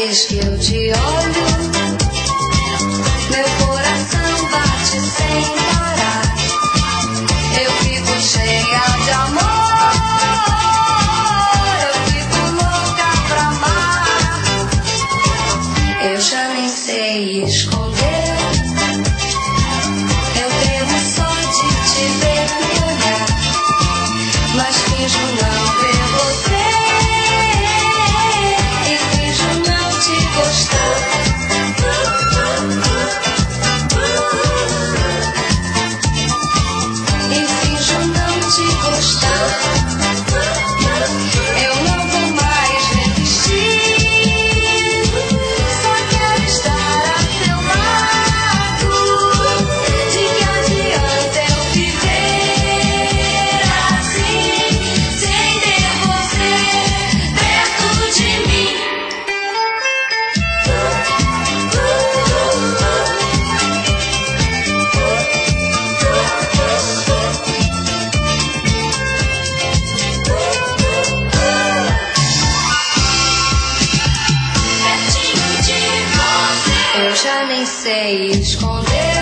vez que eu te olho, meu coração bate sem parar. Eu fico cheia de amor, eu fico louca pra amar. Eu já nem sei esconder, eu temo só de te ver me olhar, mas finjo não ver você e finjo não te gostar. E finjo não te gostar. Eu não vou mais resistir, só quero estar a seu lado. De que adianta eu viver assim, sem ter você perto de mim? Eu já nem sei esconder,